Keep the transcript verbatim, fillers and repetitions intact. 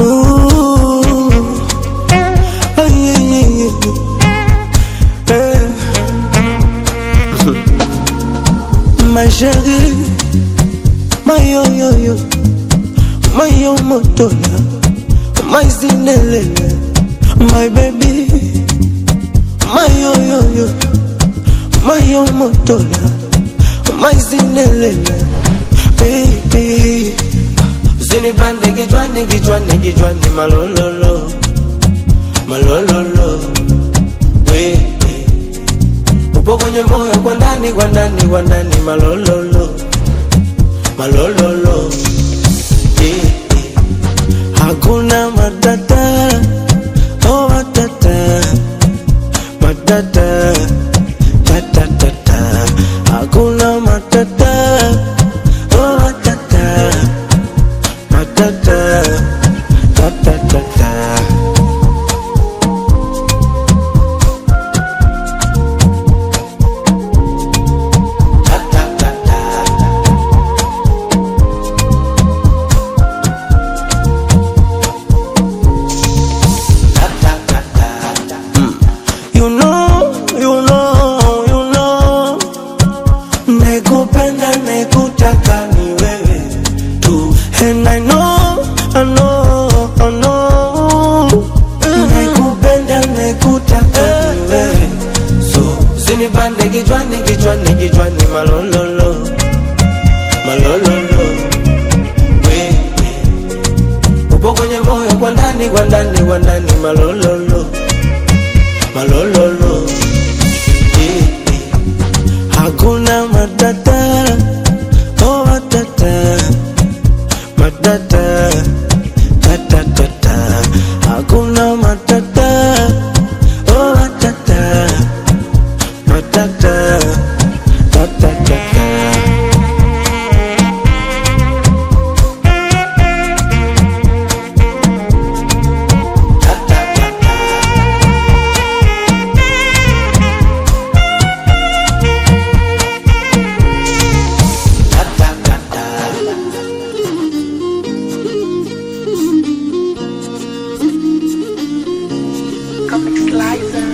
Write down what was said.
Ooh, oh yeah, yeah, yeah. Eh. Ma chérie, my yo yo yo, my yo motola, my zinelele, my baby, my yo yo yo, my yo motola, my zinelele, baby. Zini bande gijwani gijwani gijwani malololo, malololo, we. Upo kwenye moyo kwa ndani kwa ndani kwa ndani malololo, malololo, yeah. Hakuna matata, oh matata, matata, tata tata. Hakuna matata, oh matata, matata, tata tata. You know, you know, you know, nekupenda nekutaka ni wewe tu. And I know, I know, I know, nekupenda nekutaka ni wewe. So, zinibande gijwani gijwani gijwani malololo, malololo, we. Upo kwenye moyo kwa ndani kwa ndani kwa ndani malololo, malololo, yeah. Hakuna matata, oh matata, matata, tata tata. Hakuna matata, oh matata, matata, tata tata. Comic Slicer.